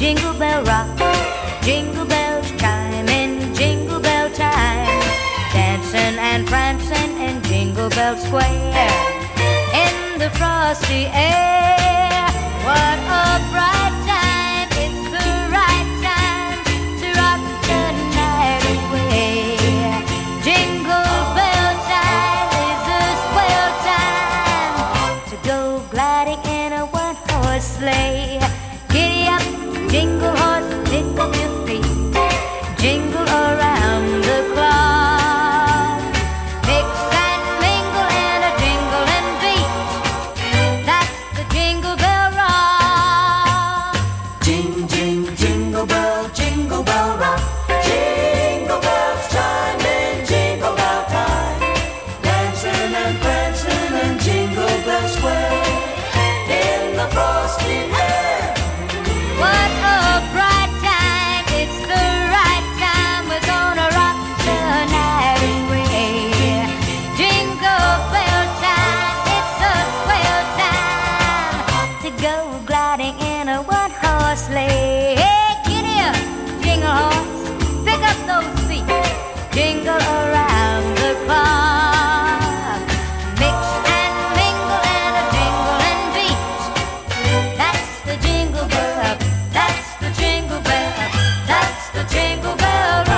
jingle bell rock, jingle bells chime in jingle bell time, dancing and prancing in Jingle Bell Square, in the frosty air. What a bright time, it's the right time to rock the night away. Jingle bell time is a swell time to go gliding in a one-horse sleigh. Giddy up, jingle horse, pick up your feet, jingle around the clock. Mix and mingle in a jingling beat, that's the Jingle Bell Rock. Jing, jing, jingle bell rock. Jingle bells chime in jingle bell time, dancing and prancing in Jingle Bell Square, in the frosty air. What a bright time, it's the right time, we're gonna rock the night away. Jingle bell time, it's a swell time to go gliding in a one-horse sleigh. Hey, giddy up, jingle horse, pick up those feet, jingle around the clock. Mix and mingle and a jingling beat, that's the Jingle Bell, that's the Jingle Bell, that's the Jingle Bell Rock.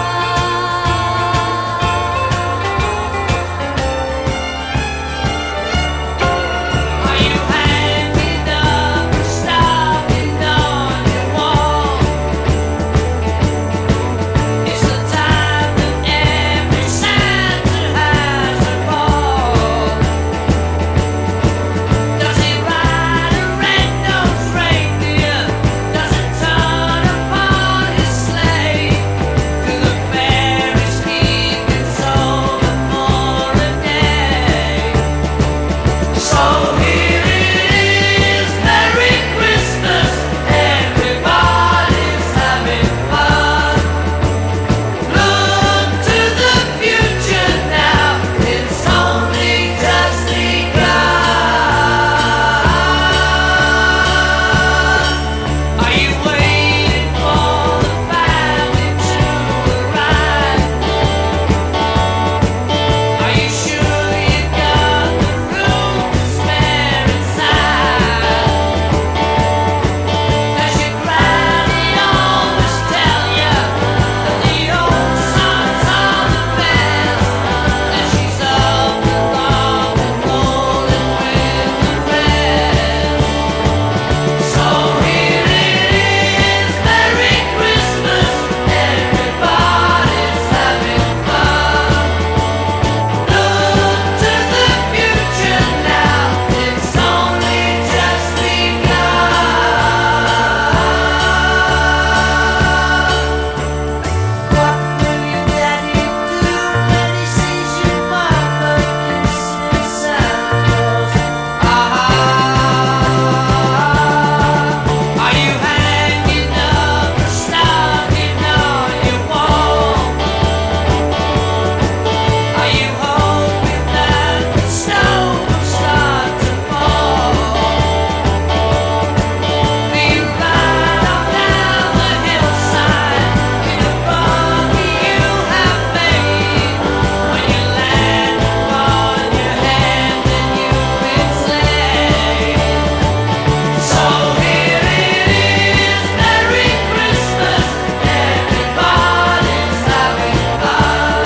Are you hanging up or starting on your wall? It's the time that every Santa has a ball. Does he ride a red-nosed reindeer? Does it turn upon his sleigh? Do the fairies keep it sober for a day? So here it is, Merry Christmas, everybody's having fun. Look to the future now, it's only just begun. Are you waiting for the family to arrive? Are you sure you got the room to spare inside? Does your granny always tell you that the old songs are the best? That she's up along and rolling with the rest? So here it is, Merry Christmas, everybody's having fun. Look to the future now, it's only just begun. What will your daddy do when he sees your mama kissing Santa Claus? Are you hanging up or starting on your wall? Are you hoping that the snow will start to fall? Do you ride on down the hillside in a buggy you have made? When you land upon your hand and you've been slayed. So here it is, Merry Christmas, everybody's having fun.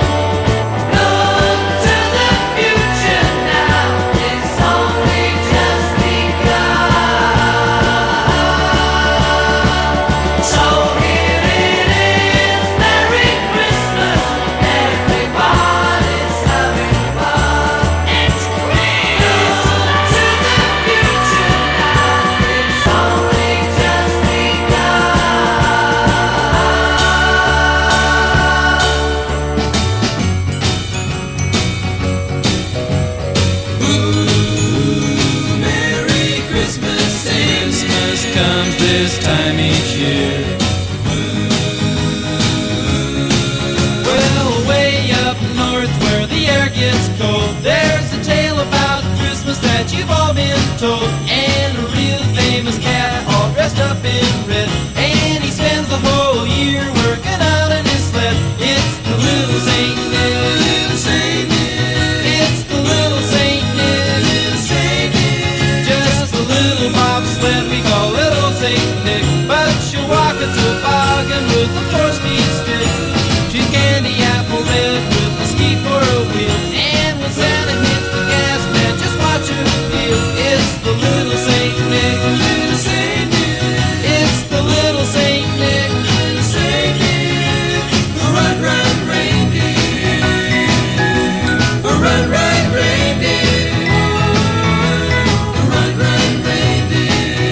Look to the future now, it's only just begun. So here it is, Merry Christmas, everybody's having fun. It's great. Look to the future now, it's only just begun. Merry Christmas, Christmas comes this time each year. Well, way up north where the air gets cold, there's a tale about Christmas that you've all been told. And a real famous cat all dressed up in red, and 4-speed stick. She's candy apple red with a ski for a wheel. And when Santa hits the gas man, just watch her feel. It's the little Saint Nick, little Saint Nick. It's the little Saint Nick, little Saint Nick. Run, run, reindeer. Run, run, reindeer. Run, run, reindeer.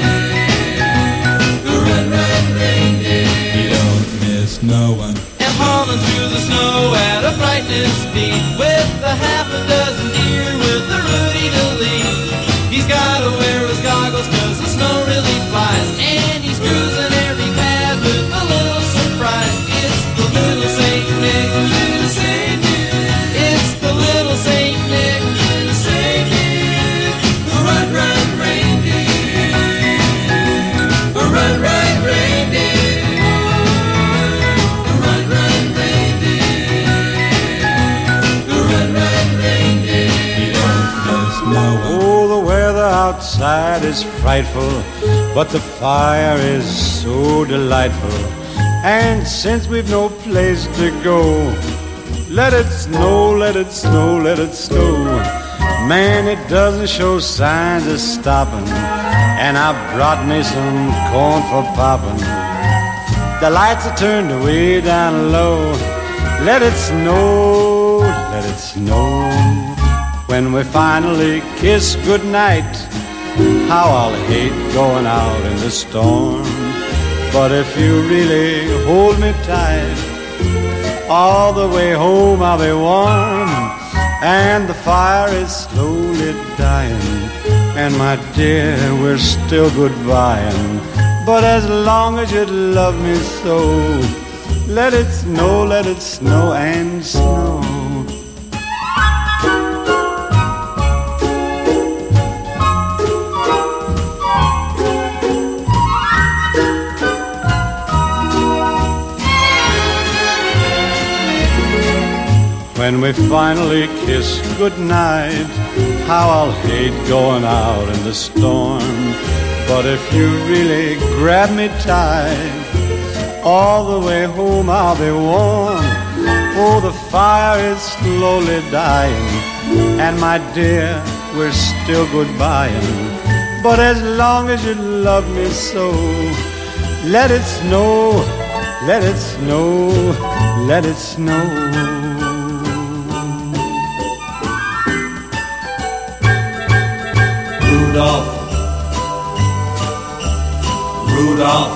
Run, run, reindeer. You don't miss no one. And hauling through the snow at a frightening speed with a half a dozen deer with a Rudy to lead. He's gotta wear his goggles 'cause the snow really flies, and he's cruising every path with a little surprise. It's the little Saint Nick, little Saint Nick. It's the little Saint Nick, little Saint Nick. Run, run, reindeer. Run, run, reindeer. Run, run, reindeer. Run, run, reindeer. You don't miss no one. Oh, the weather outside is frightful, but the fire is so delightful. And since we've no place to go, let it snow, let it snow, let it snow. Man, it doesn't show signs of stopping, and I brought me some corn for popping. The lights are turned way down low. Let it snow, let it snow. When we finally kiss goodnight, how I'll hate going out in the storm. But if you really hold me tight, all the way home I'll be warm. And the fire is slowly dying, and my dear, we're still goodbying. But as long as you love me so, let it snow and snow. When we finally kiss goodnight, how I'll hate going out in the storm. But if you really grab me tight, all the way home I'll be warm. Oh, the fire is slowly dying, and my dear, we're still goodbying. But as long as you love me so, let it snow, let it snow, let it snow. Rudolph, Rudolph,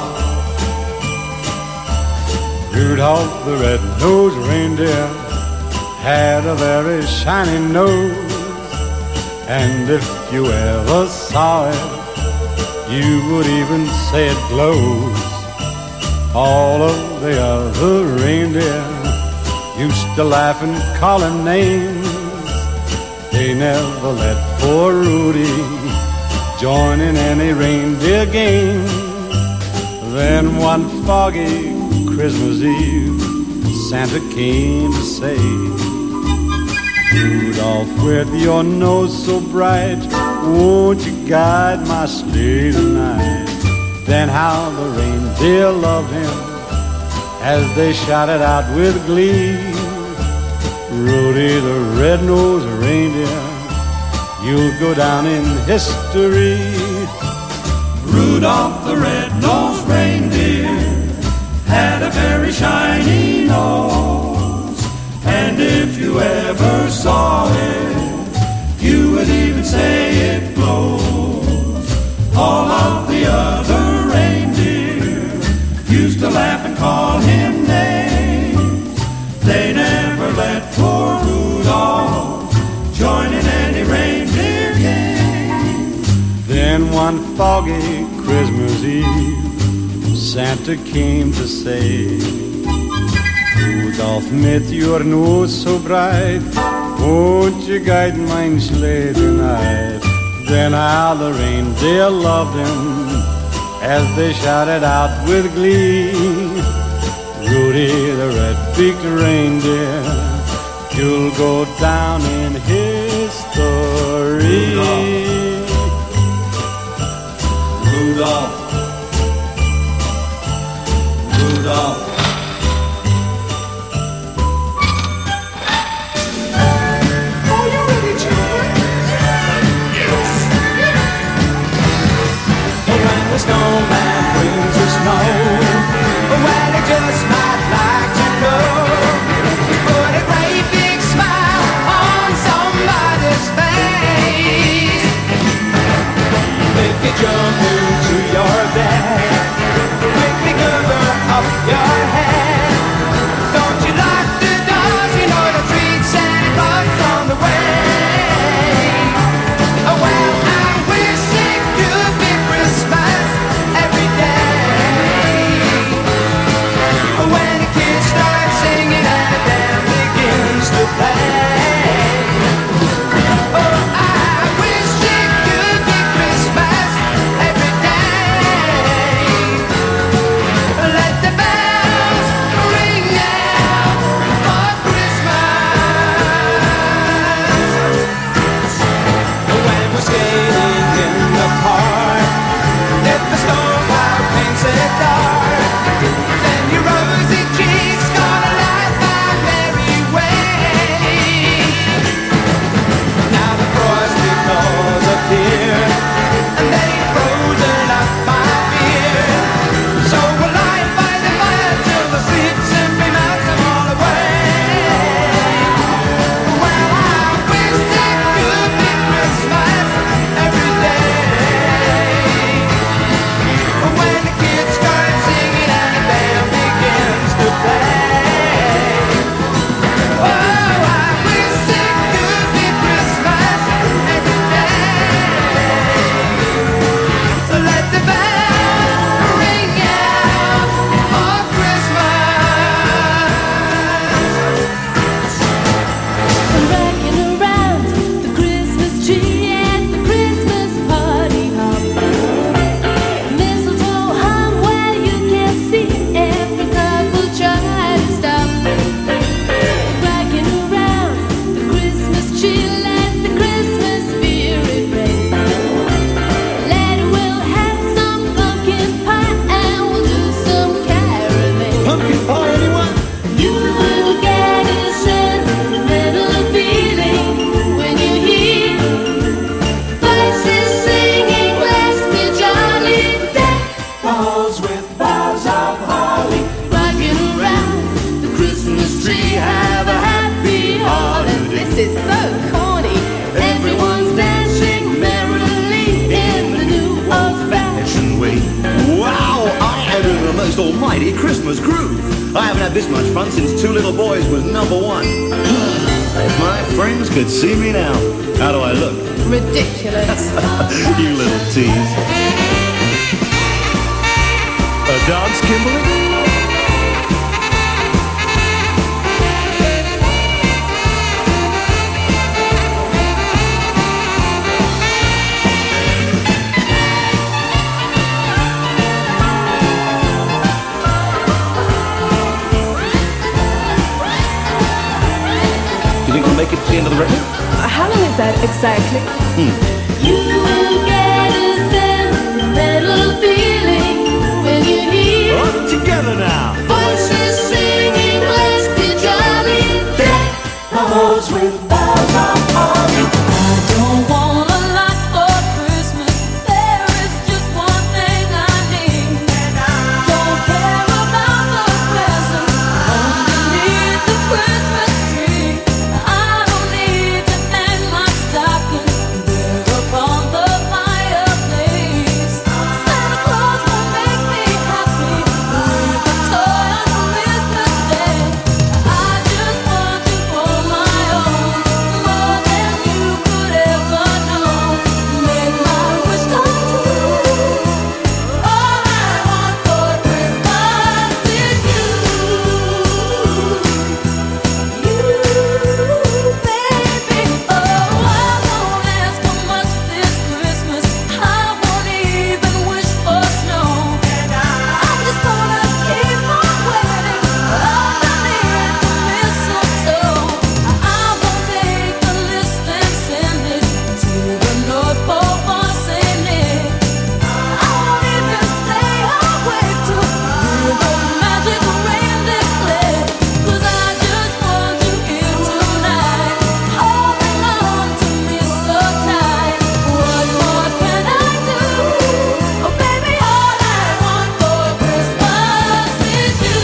Rudolph the red-nosed reindeer had a very shiny nose, and if you ever saw it, you would even say it glows. All of the other reindeer used to laugh and call him names. They never let poor Rudy join in any reindeer game. Then one foggy Christmas Eve, Santa came to say, Rudolph, with your nose so bright, won't you guide my sleigh tonight? Then how the reindeer loved him as they shouted out with glee, Rudy the red-nosed reindeer, you'll go down in history. Rudolph the red-nosed reindeer had a very shiny nose, and if you ever saw it, you would even say it glows. All of the other reindeer used to laugh and call him names. They never let poor Rudolph join in any reindeer game. Then one foggy Christmas Eve, Santa came to say, Rudolph, with your nose so bright, won't you guide my sleigh tonight? Then how the reindeer loved him as they shouted out with glee, Rudy the red-beaked reindeer, you'll go down in history. Rudolph, Rudolph, Christmas groove. I haven't had this much fun since Two Little Boys was number one. If my friends could see me now, how do I look? Ridiculous. You little tease. A dance, Kimberly? Do you think we'll make it to the end of the record? How long is that exactly? You will get a sentimental feeling when you hear All together now. voices singing, let's be jolly. Deck the halls with boughs of holly. I don't want a lot for Christmas. There is just one thing I need. Don't care about the presents underneath the Christmas tree. I don't need to hang my stocking there upon the fireplace. Santa Claus will make me happy with a toy on Christmas Day. I just want you for my own, more than you could ever know. Make my wish come true. All I want for Christmas is you, baby. Oh, I won't ask for much this Christmas. I won't even wish for snow. I'm just gonna keep on waiting underneath the mistletoe. I will make a list and send it to the North Pole for Saint Nick. I won't even stay awake to hear those magic reindeer play. 'Cause I just want you here tonight, holding on to me so tight. What more can I do? Oh baby, all I want for Christmas is you,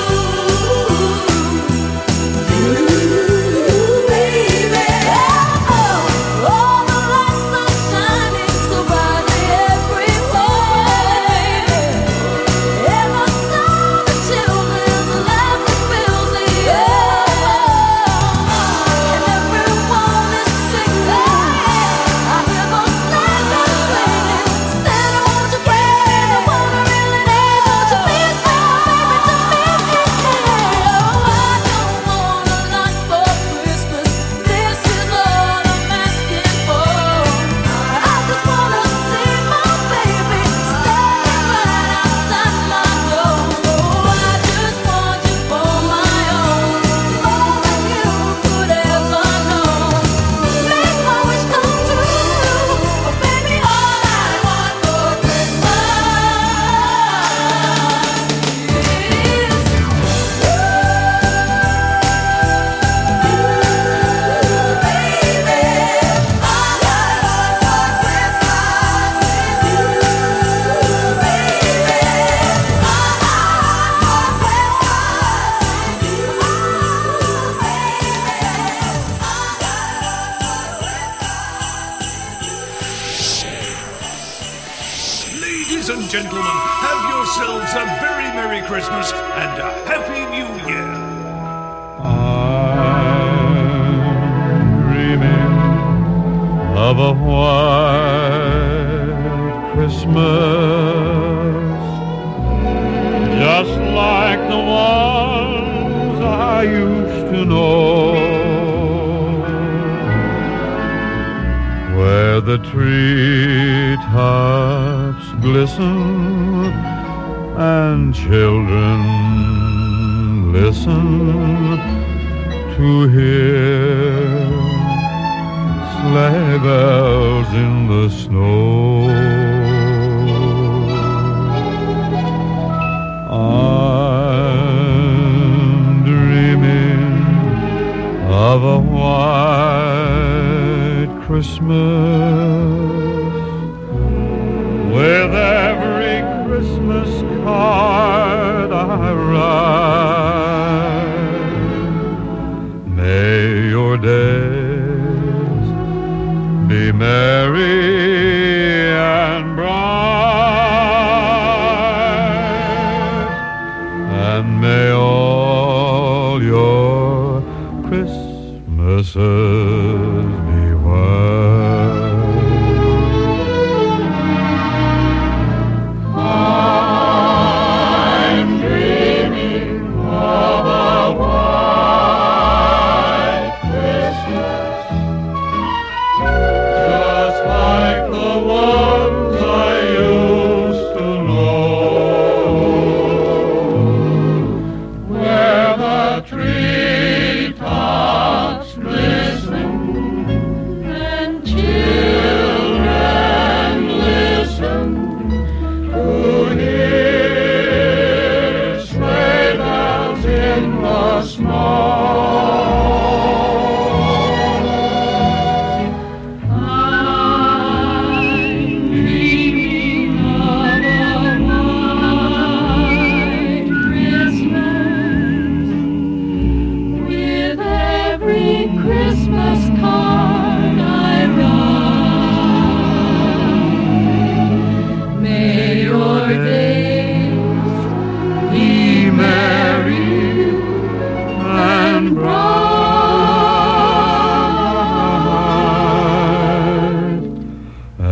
baby. Oh, all the lights are shining so brightly everywhere, and the sound of children's laughter fills the air, and everyone is singing. I hear those sleigh bells ringing. Santa, won't you bring me what I really need? Won't you please bring baby to me? Oh, I don't want a lot for Christmas. This is all I'm asking for. I just wanna see my baby standing right outside my door. Oh, I just want you for my own, more than you could ever know. Make my wish come true. Oh, baby, all I want for Christmas is you, baby. All I want for Christmas is you, baby. All I want for Christmas is you, Ladies and gentlemen, have yourselves a very Merry Christmas and a Happy New Year. I'm dreaming of a white Christmas, just like the ones I used to know, where the treetops glisten and children listen to hear sleigh bells in the snow. I'm dreaming of a white Christmas, with every Christmas card I write. May your days be merry and bright,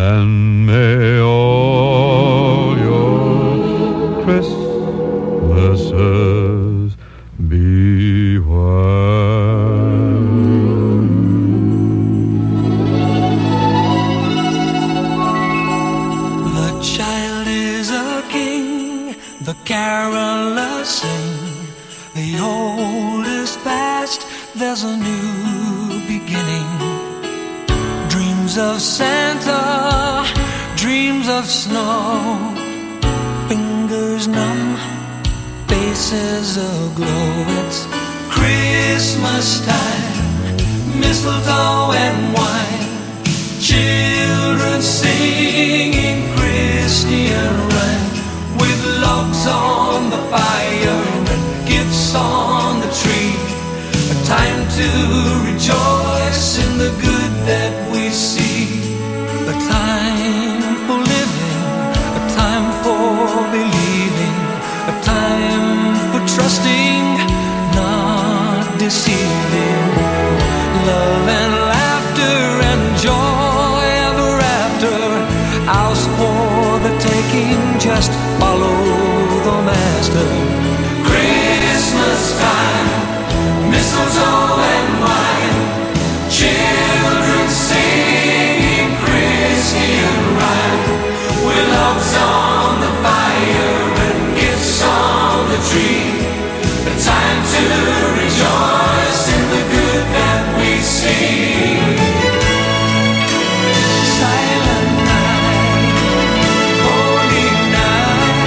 and may all your Christmases be white. The child is a king, the carolers sing. The old is past, there's a new beginning. Dreams of Santa, dreams of snow. Fingers numb, faces aglow. It's Christmas time, mistletoe and wine. Children singing Christian rhyme, with logs on the fire and gifts on the tree. A time to rejoice in the good that we see. A time for living, a time for believing, a time for trusting, not deceiving. Love and laughter and joy ever after. Ours for the taking, just follow the master. Christmas time, mistletoe and wine. Children singing Christian rhyme, with logs on the fire and gifts on the tree. A time to rejoice in the good that we see. Silent night, holy night.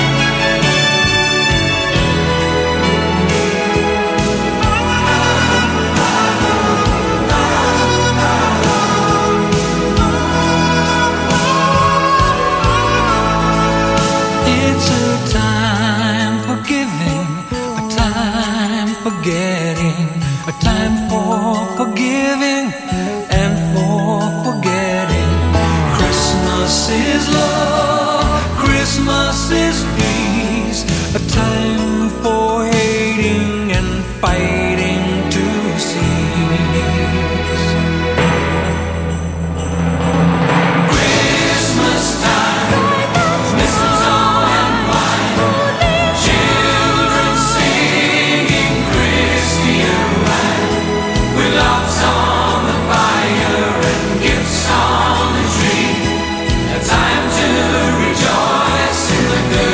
It's a time for giving, a time for getting, a time for forgiving and for forgetting. Christmas is love, Christmas is peace, a time for hating and fighting to cease. Christmas time, mistletoe and wine. Children singing Christian rhyme, with logs on the fire and gifts on the tree. A time to rejoice in the good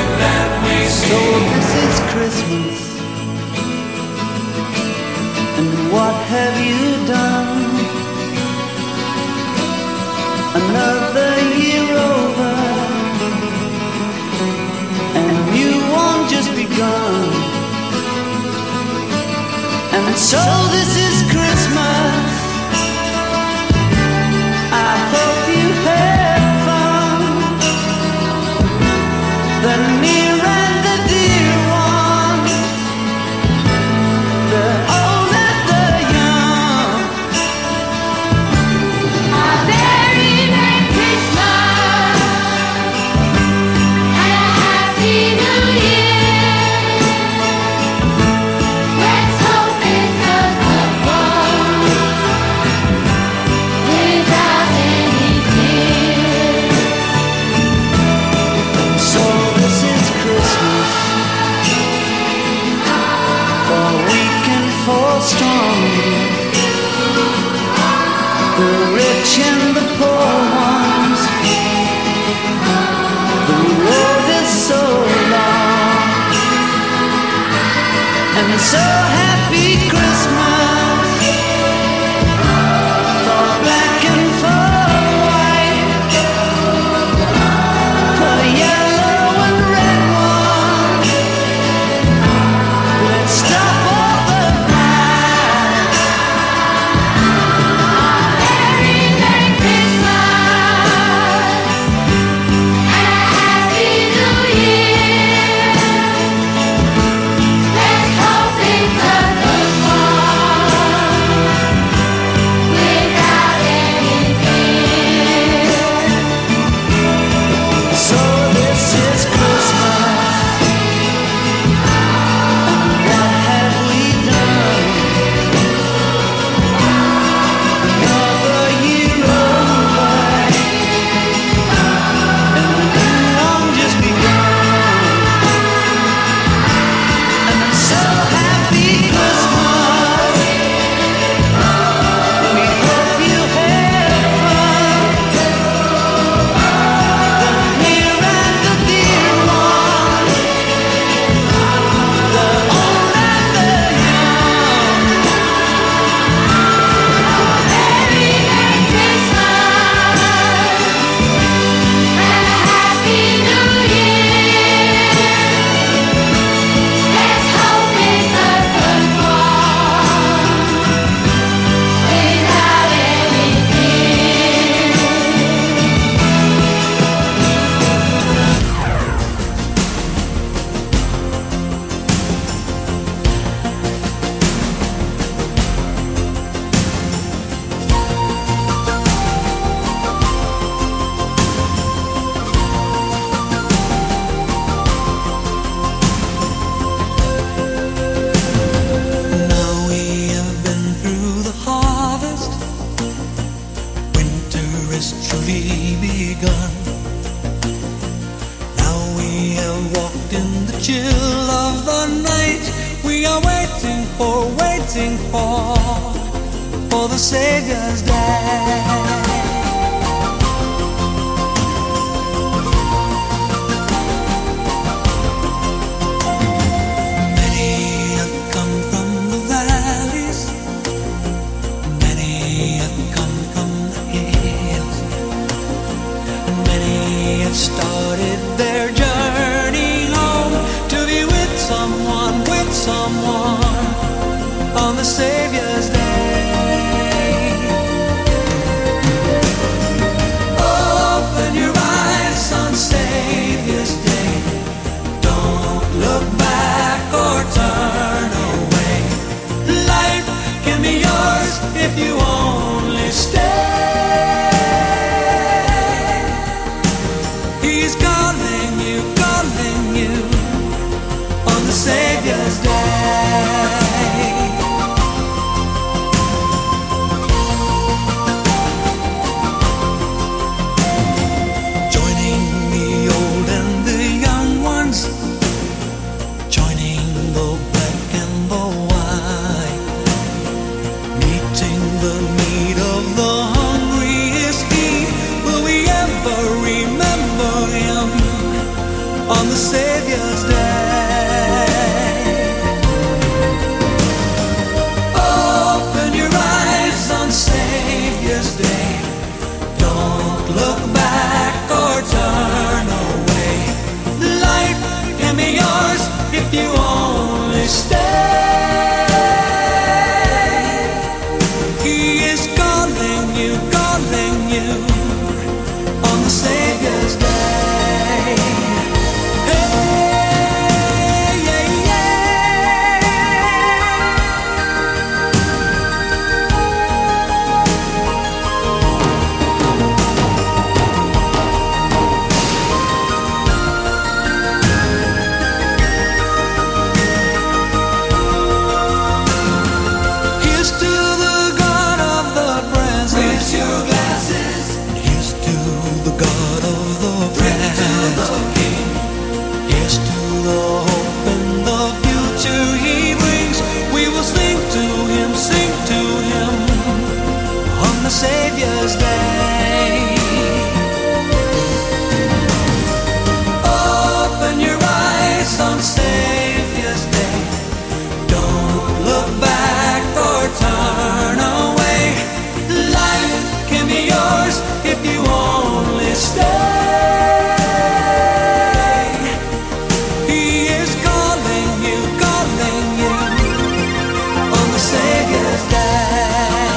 for the Savior's Day. Started their journey home to be with someone on the Savior's Day. Open your eyes on Savior's Day. Don't look back or turn away. Life can be yours if you only stay. He's calling you on the Savior's Day. Joining the old and the young ones, joining the black and the white, meeting the need of the hungry is He. Will we ever remember Him on the Savior's Day? Open your eyes on Savior's Day. Don't look back or turn away. Life can be yours if you only stay. He is calling you on the Savior's Day. Hey, yeah, Here's to the God of the present. Raise your glasses. Here's to the God of the present. Here's to the hope and the future He brings. We will sing to Him on the Savior's Day. Open your eyes on Savior's Day. Don't look back or turn away. Life can be yours if you only stay. He is calling you on the Savior's Day.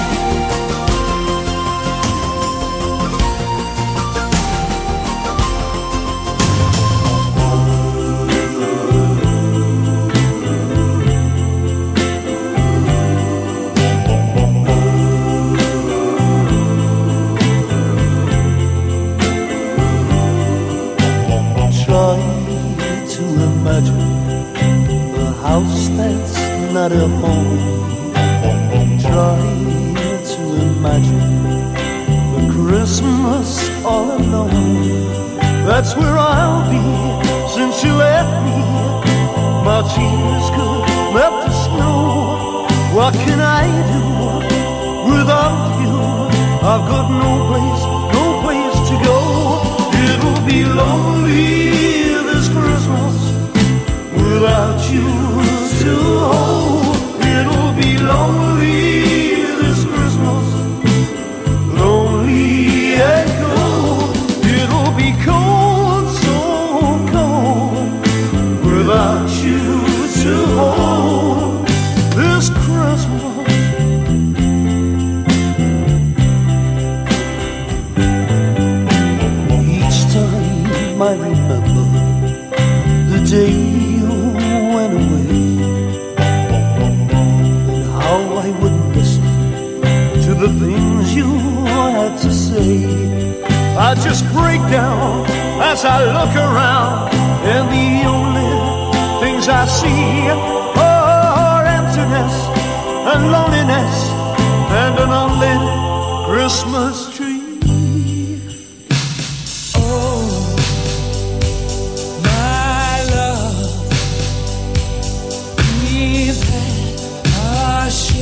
Try to imagine a house that's not a home. Try to imagine a Christmas all alone. That's where I'll be since you left me. My tears could melt the snow. What can I do without you? I've got no place to go. It'll be lonely this Christmas without you to hold. It'll be lonely this Christmas, lonely and cold. It'll be cold, so cold, without you to hold this Christmas. I remember the day you went away, and how I wouldn't listen to the things you had to say. I just break down as I look around, and the only things I see are emptiness and loneliness and an unlit Christmas tree. We've had our share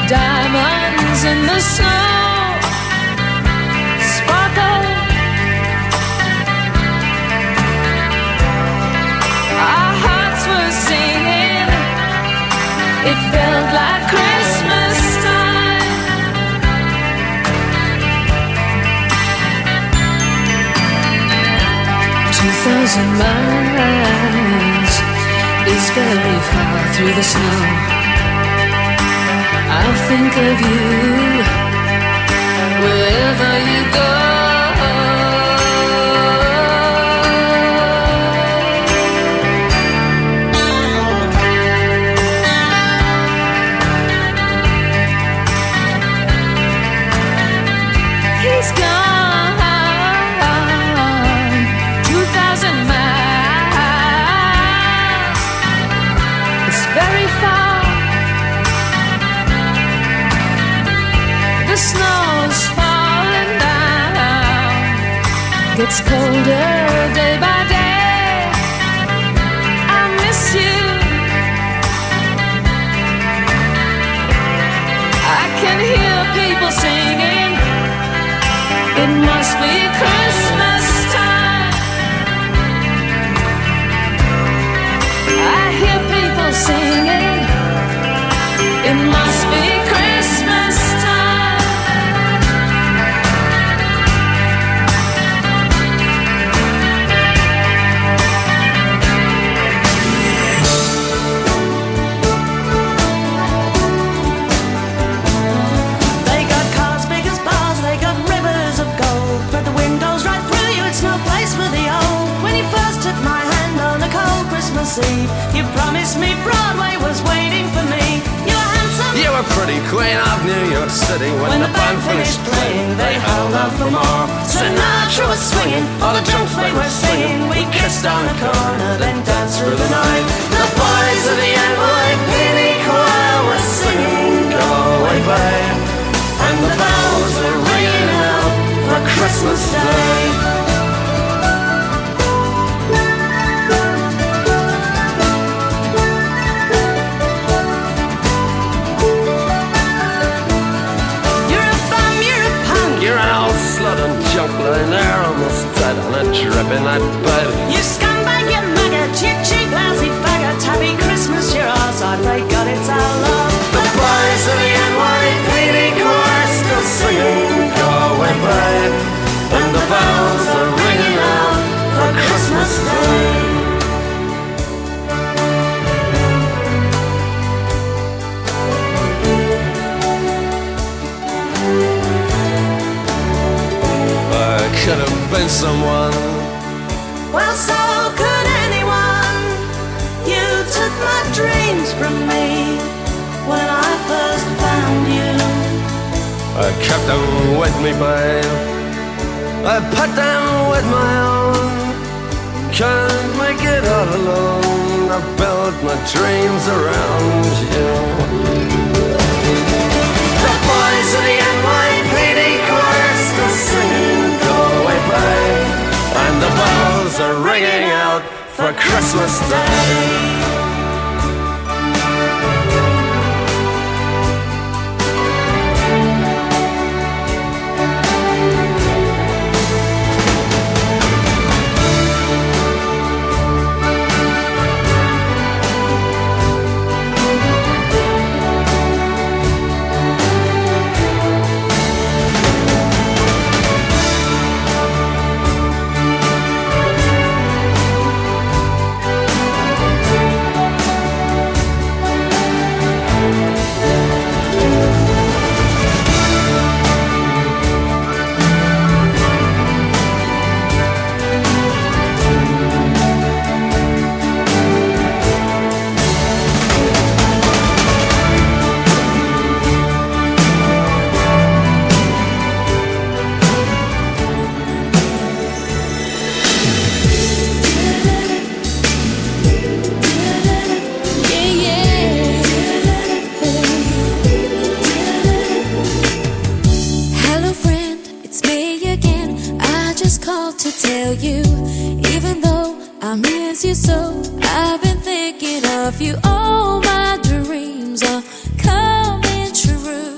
diamonds in the snow sparkle. Our hearts were singing, it felt like Christmas time. 2,000 miles is very far through the snow. I'll think of you wherever you go. He's gone 2,000 miles. It's very far. The snow's falling down, gets colder day by day. I miss you. I can hear people singing, it must be Christmas time. I hear people singing, it must be Christmas time. They got cars big as bars, they got rivers of gold, but the windows right through you, it's no place for the old. When you first took my hand on a cold Christmas Eve, you promised me Broadway was waiting for me. You were handsome, You were pretty queen of New York City. When the band finished playing, they held out for more. Sinatra was swinging, all the drunks they were singing. We kissed on the corner, then danced through the night. The boys of the NYPD choir were singing, "Go Away, Babe," and the bells were ringing out for Christmas Day. You're a bum, you're a punk, You're an old slut and junk lying there almost dead on a drip in that bed. you scumbag, you maggot, you cheap, lousy faggot. Happy Christmas, you're ours, I pray God it's our love. The boys of the NYPD choir still singing, "Go Away, Babe," and the bells are ringing out for Christmas Day. I could have been someone. Well, so could anyone. You took my dreams from me when I first found you. I kept them with me, babe. I put them with my own. Can't make it all alone. I built my dreams around you. The boys of the NYPD choir still singing, "Go Away, Babe," And the bells are ringing out for Christmas Day. to tell you, even though I miss you so, I've been thinking of you. All my dreams are coming true.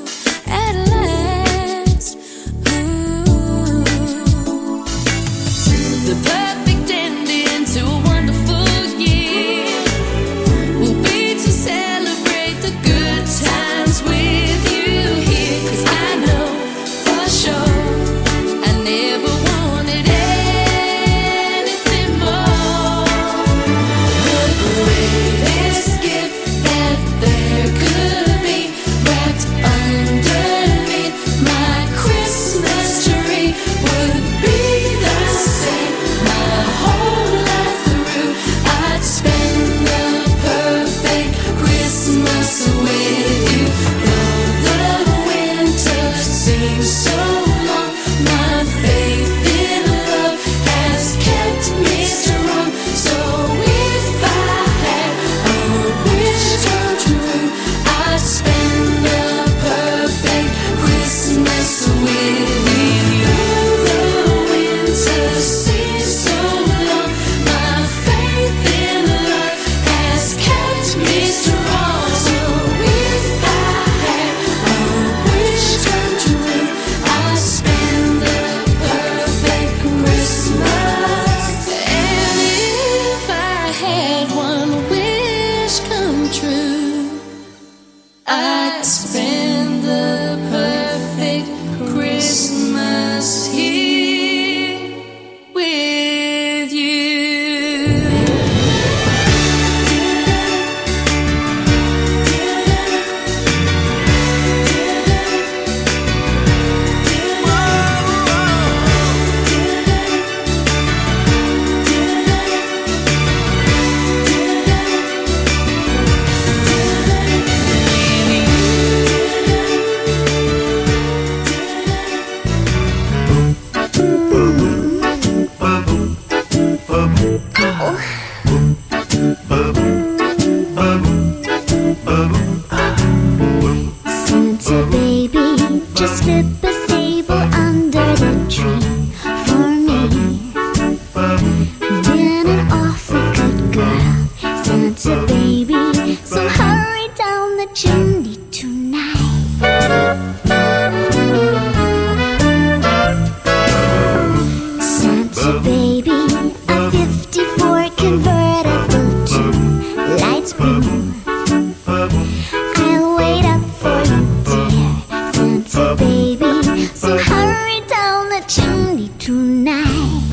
lights blue. I'll wait up for you, dear Santa baby. So hurry down the chimney tonight.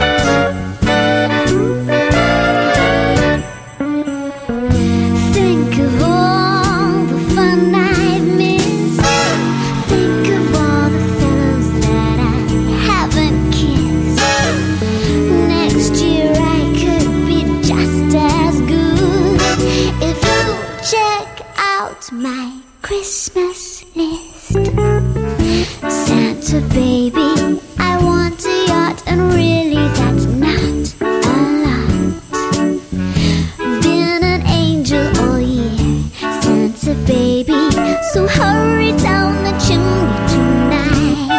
Think of all the fun I've missed. Think of all the fellows that I haven't kissed. Next year I could be just as good if you check out my Christmas list. Santa baby, I want a yacht, and really that's not a lot. Been an angel all year, Santa baby, so hurry down the chimney tonight.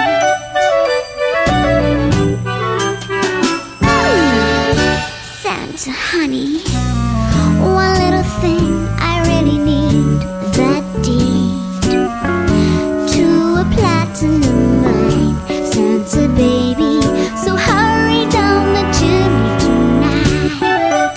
Santa honey, one little thing I really need, that deed to a platinum mine, Santa baby, so hurry down the chimney tonight.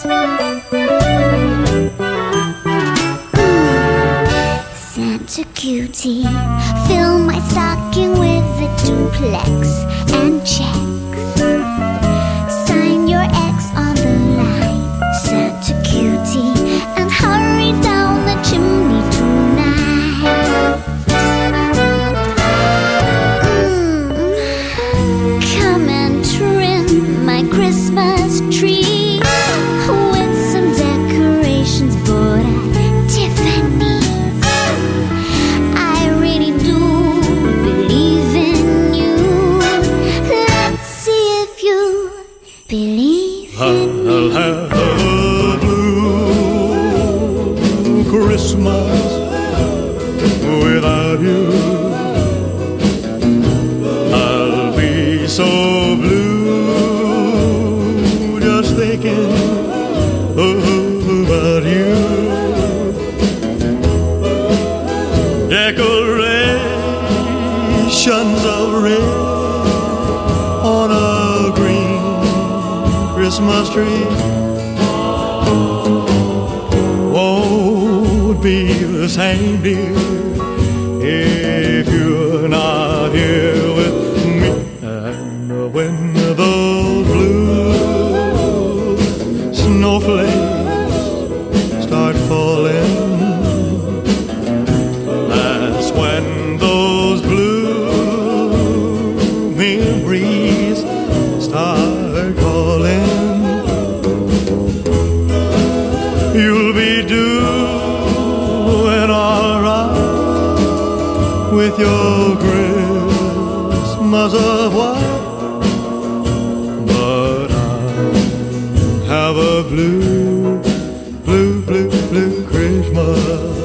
Santa cutie, fill my stocking with a duplex and checks. Sign your X on the line, Santa cutie, and hurry down the chimney tonight. Come and trim my Christmas tree with some decorations bought at Tiffany's. I really do believe in you. Let's see if you believe in me. I'll have a blue Christmas without you. I'll be so blue just thinking about you. Decorations of red on a green Christmas tree won't be the same, dear, if you're not here with me. And when those blue snowflakes start falling, that's when those blue memories start calling. You'll be doing alright with your Christmas of white, but I have a blue, blue, blue, blue Christmas.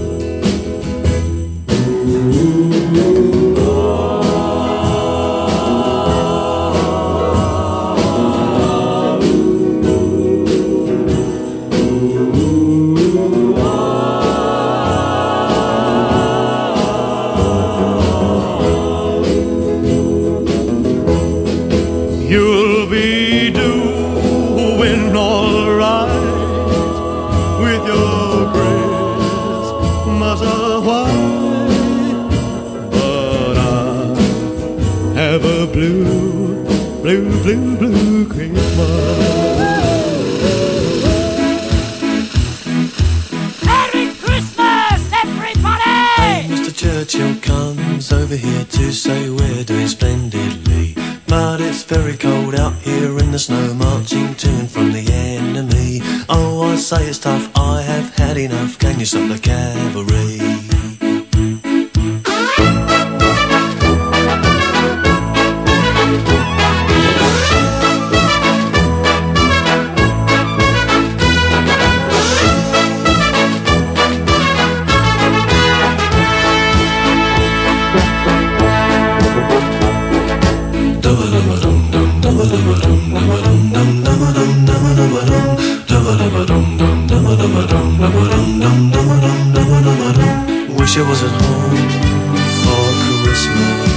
You'll be doing alright with your Christmas of white, but I have a blue, blue, blue, blue Christmas. Merry Christmas, everybody! Mr. Churchill comes over here to say we're doing splendidly, but it's very cold out here in the snow, marching to and from the enemy. Oh, I say it's tough, I have had enough. Can you stop the cavalry? Wish I was at home for Christmas.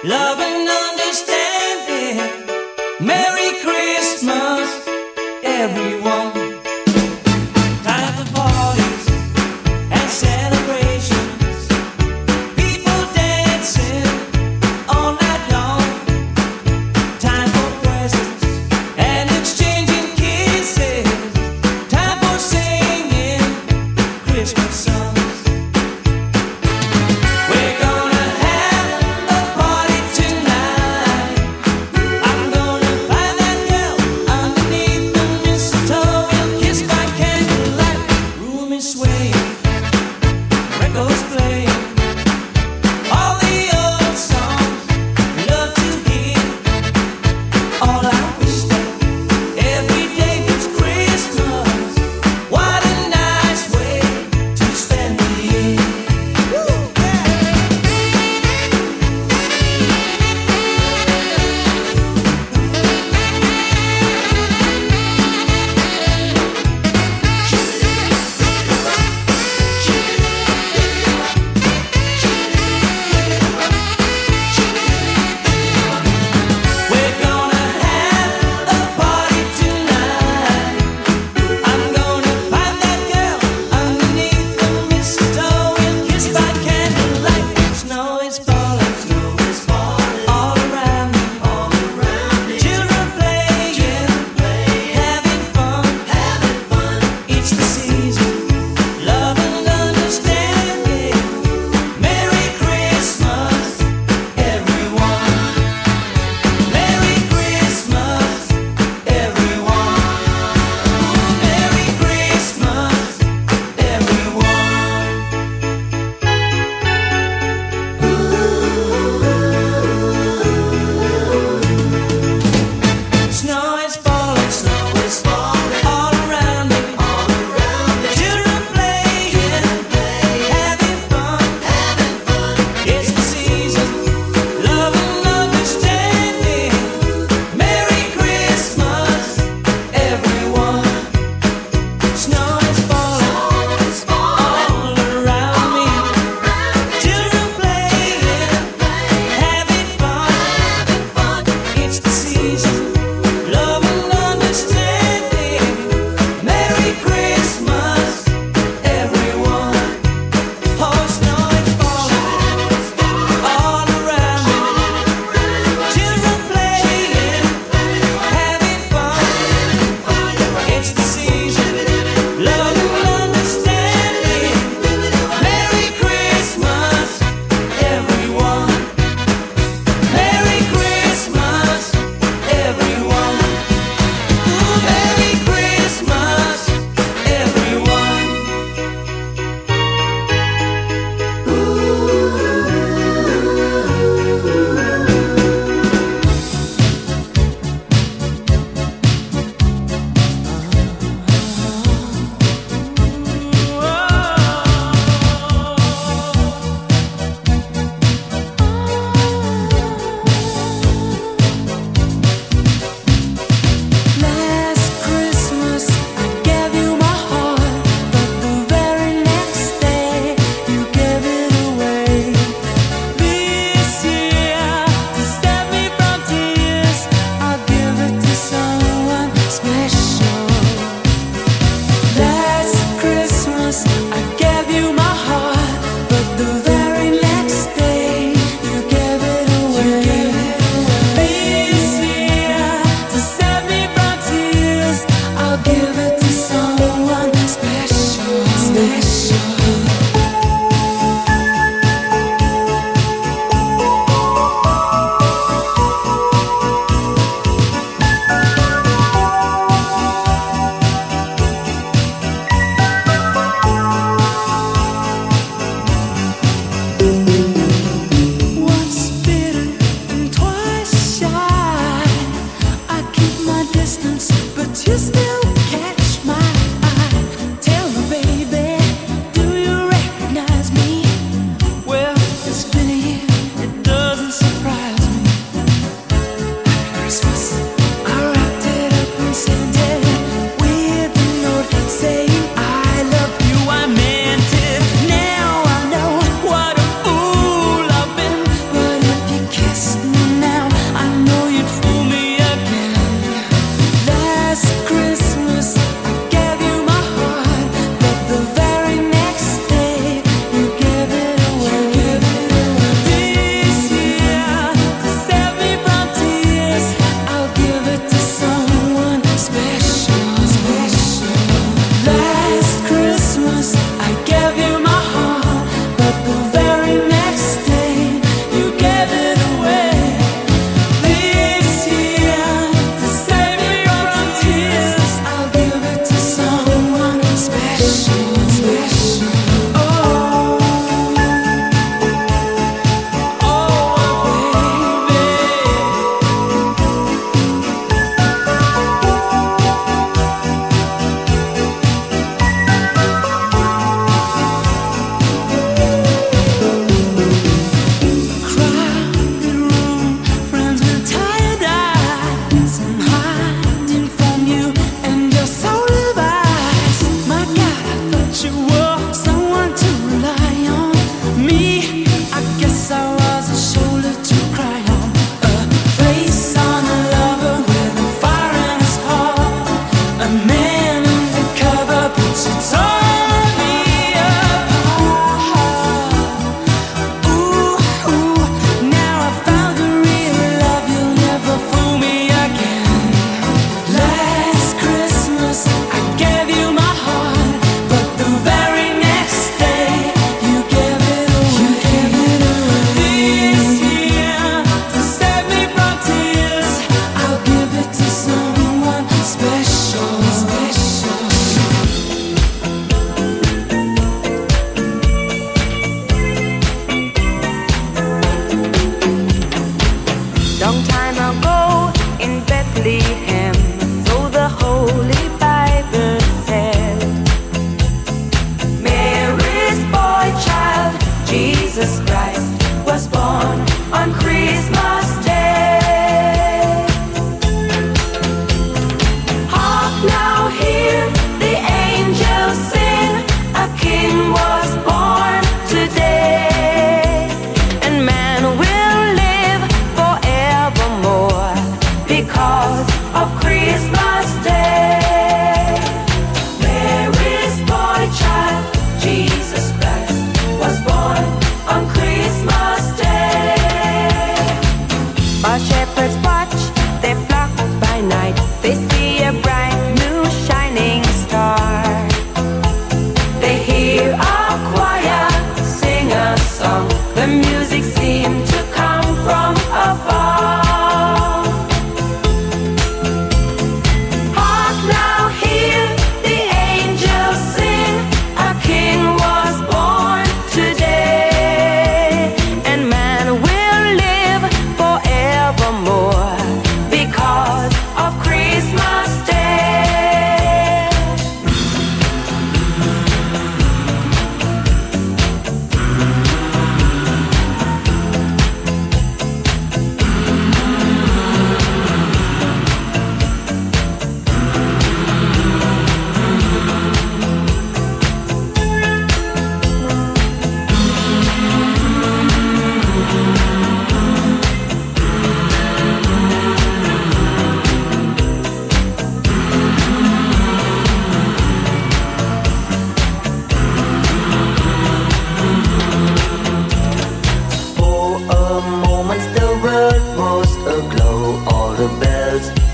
love and understanding. Merry Christmas, everyone. Time for parties and celebrations. People dancing all night long. Time for presents and exchanging kisses. Time for singing Christmas songs. We're gonna have a party tonight. I'm gonna find that girl underneath the mistletoe.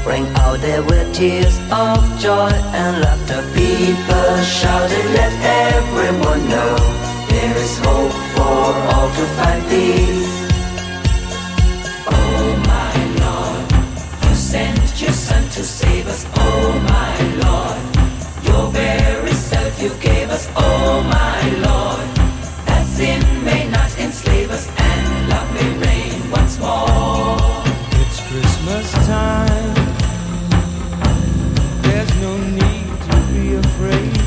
rang out there with tears of joy and laughter. People shouted, let everyone know there is hope for all to find peace. Oh my Lord, you sent your Son to save us. Oh my Lord, your very self you gave us. Oh my Lord, that sin may not enslave us and love may reign once more. It's Christmas time, there's no need to be afraid.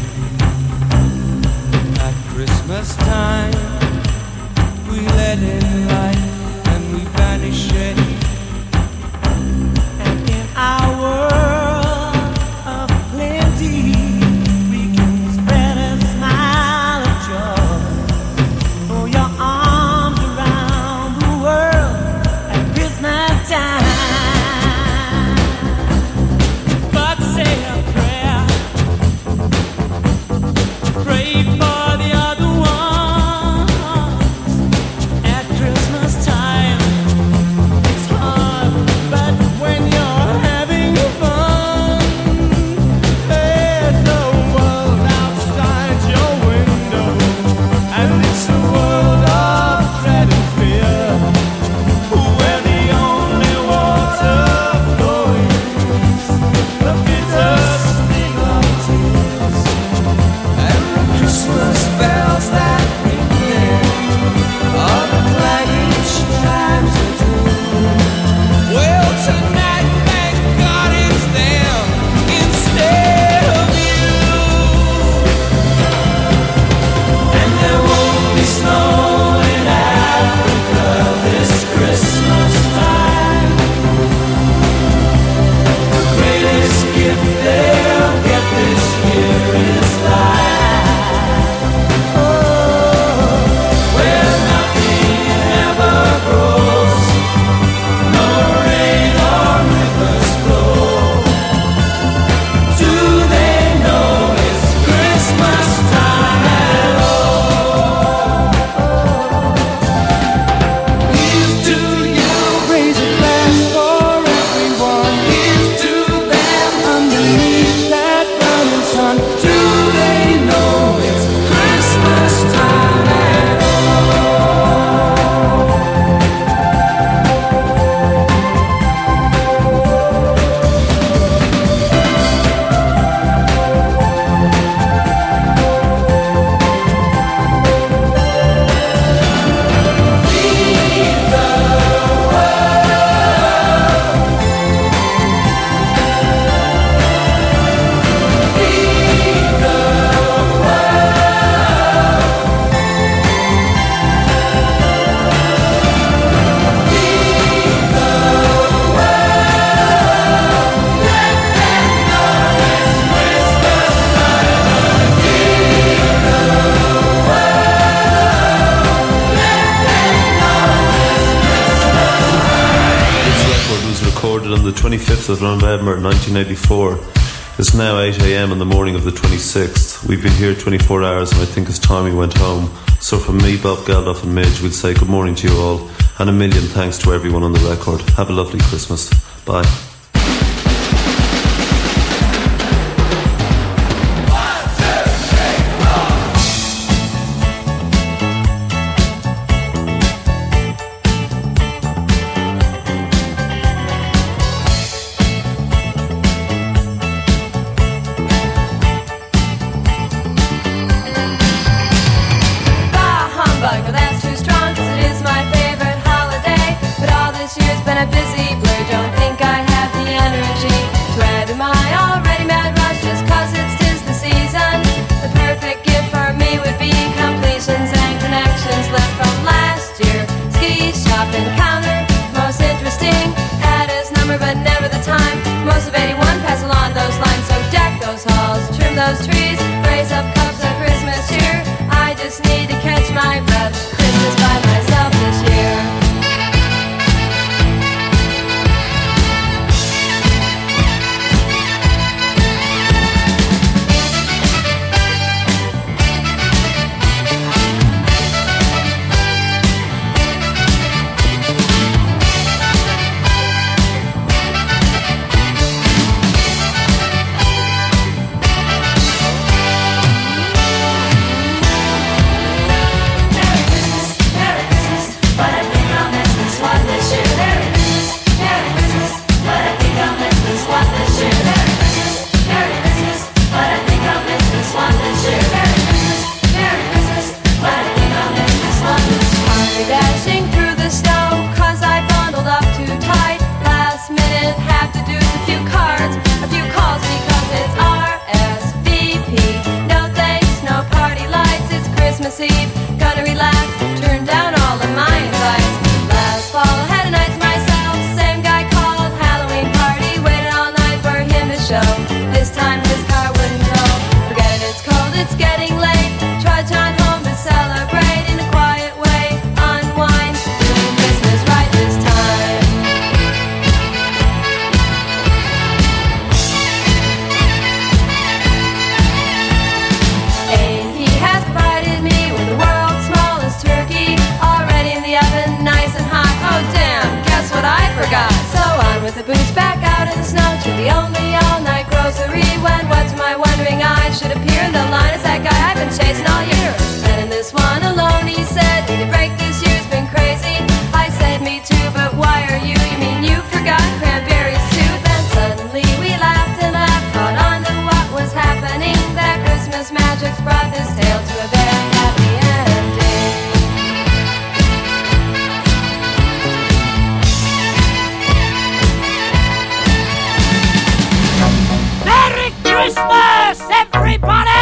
At Christmas time, we let in light and we banish shade. And in our world of plenty, we can spread a smile of joy. Throw your arms around the world at Christmas time. But say a prayer, pray for the other ones. At Christmas time, it's hard, but when you're having fun, there's a world outside your window, and it's a world of dread and fear, where the only water flowing is the bitter sting of tears, and the Christmas bells that ring there are the clanging chimes of doom. Well, tonight, thank God it's them instead of you. And there won't be snow in Africa this Christmas time. The greatest gift they'll get this year is life. Oh, where nothing ever grows, no rain or rivers flow. Do they know it's Christmas time at all? Here's to you, Raise a glass for everyone. here's to them. Underneath that burning sun, Do they know it's Christmas time at all? This record was recorded on the 25th of November 1984. It's now 8 a.m. in the morning of the 26th. We've been here 24 hours and I think it's time we went home. So from me, Bob Geldof and Midge, we'll say good morning to you all and a million thanks to everyone on the record. Have a lovely Christmas. Bye. Bah humbug, well that's too strong 'cause it is my favorite holiday. But all this year's been a busy blur. Don't think I have the energy to add to my already mad rush just 'cause it's 'tis the season. The perfect gift for me would be completions and connections left from last year. Ski shop encounter, most interesting. Had his number but never the time. Most of 81 pass along those lines. So deck those halls, trim those trees, raise up cups of Christmas cheer. I just need to catch my breath. Christmas by myself this year. but why are you? You mean you forgot cranberry soup? Then suddenly we laughed and laughed, caught on to what was happening. That Christmas magic's brought this tale to a very happy ending. Merry Christmas, everybody!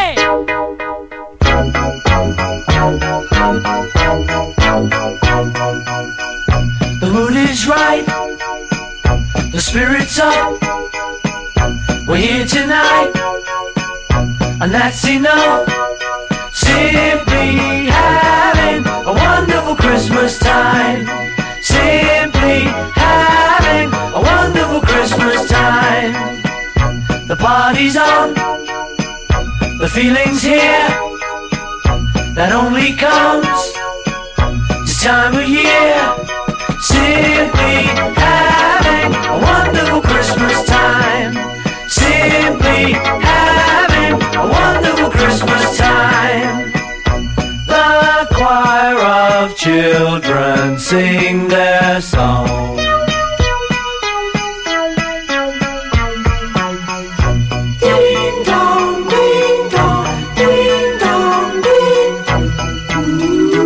The mood is right, the spirit's up. We're here tonight, and that's enough. Simply having a wonderful Christmas time. Simply having a wonderful Christmas time. The party's on, the feeling's here. That only comes this time of year. Simply having a wonderful Christmas time. Simply having a wonderful Christmas time. The choir of children sing their song. Ding dong, ding dong, ding dong, ding.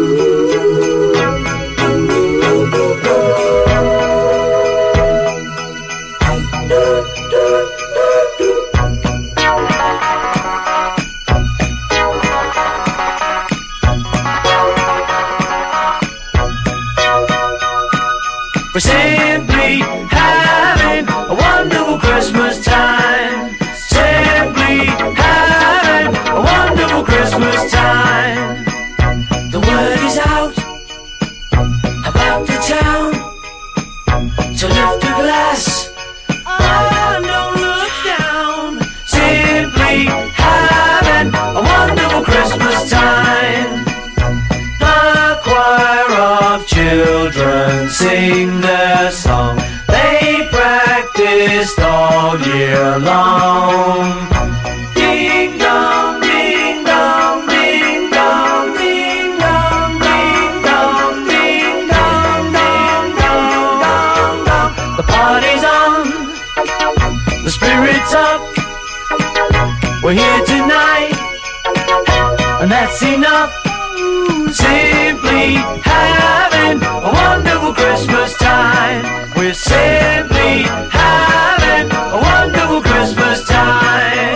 We're simply having a wonderful Christmas time. Simply having a wonderful Christmas time. The word is out about the town to lift a glass. Oh, don't look down. Simply having a wonderful Christmas time. The choir of children sing their song. They practiced all year long. Ding dong, ding dong, ding dong, ding dong, ding dong, ding dong, ding dong, dong, dong. The party's on, the spirit's up. We're here tonight, and that's enough. Simply having a wonderful Christmas time. We're simply having a wonderful Christmas time.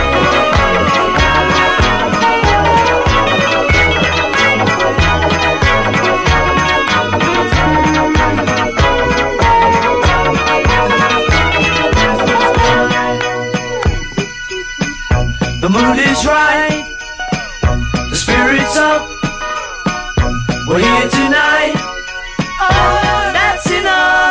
The mood is right, the spirit's up. We're here tonight. Oh, that's enough.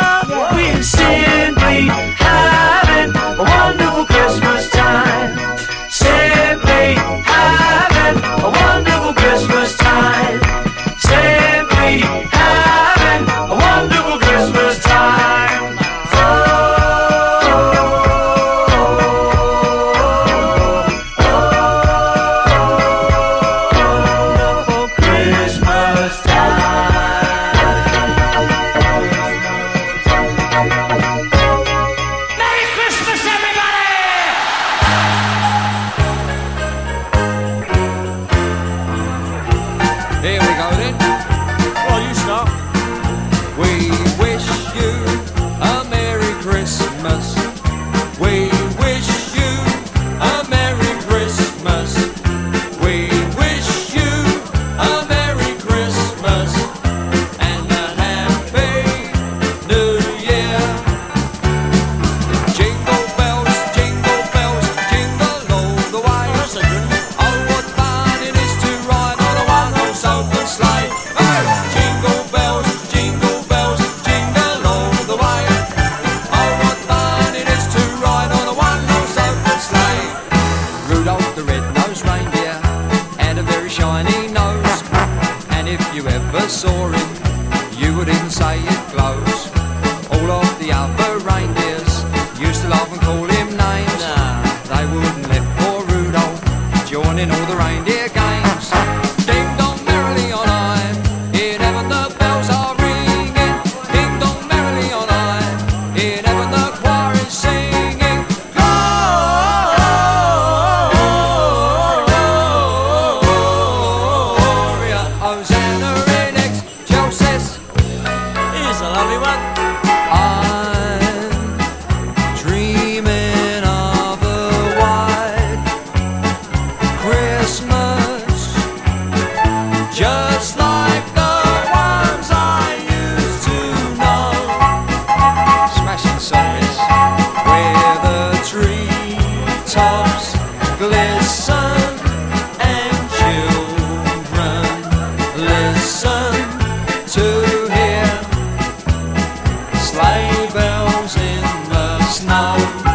sleigh bells in the snow.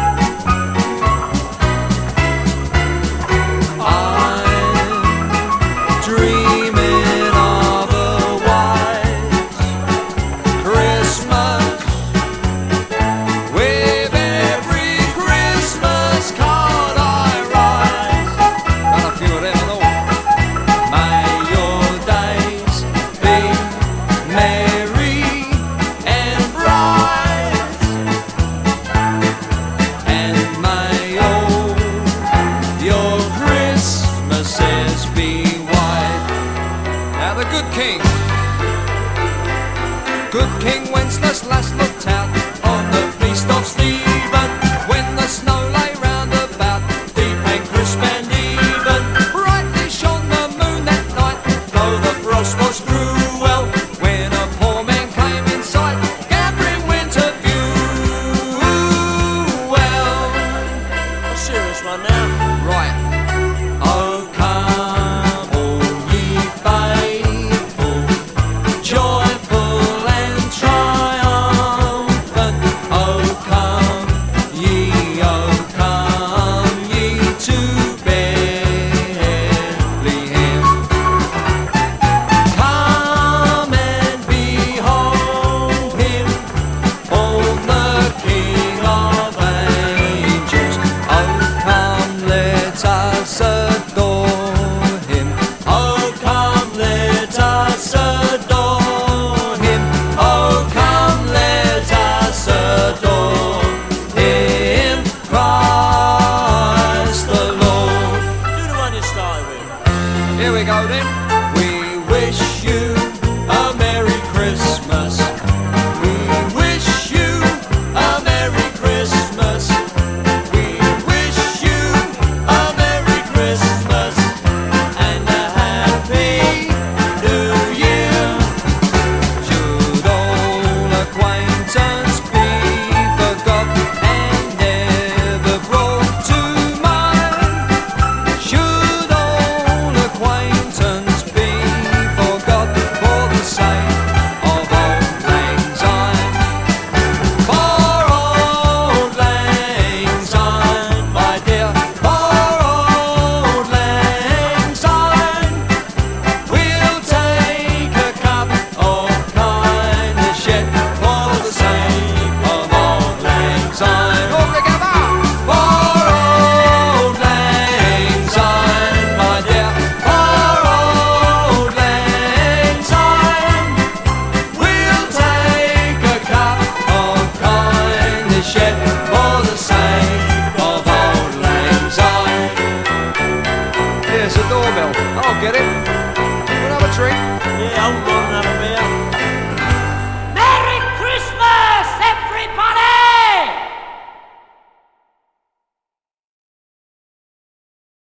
I'm dreaming of a white Christmas, with every Christmas card I write. Got a few of them and all. May your days be merry and bright, and may all your Christmases be white. Now the good King Wenceslas last looked out on the feast of Stephen, when the snow lay round about, deep and crisp and even. Brightly shone the moon that night, though the frost was cruel, when a poor man came in sight, gathering winter fuel. A serious one now. Right. Oh, come all ye faithful, joyful and triumphant. Oh, come ye to Bethlehem. Come and behold him, born the King of angels. Oh, come, let us adore him. Oh, come, let us adore him. Oh, come, let us adore him, Christ the Lord. Do the one you started with. Here we go then. We wish you a Merry Christmas. We wish you a Merry Christmas. We wish you a Merry Christmas and a Happy New Year. Should all acquaintance be forgot and never brought to mind? Should all acquaintance be forgot for the sake of Auld Lang Syne? For Auld Lang Syne, my dear, for Auld Lang Syne, we'll take a cup of kindness yet for the sake of Auld Lang Syne. All together! For Auld Lang Syne, my dear, for Auld Lang Syne, we'll take a cup of kindness yet for the sake of Auld Lang Syne. Here's the doorbell. I'll get it. We'll have a drink. Yeah, hold on.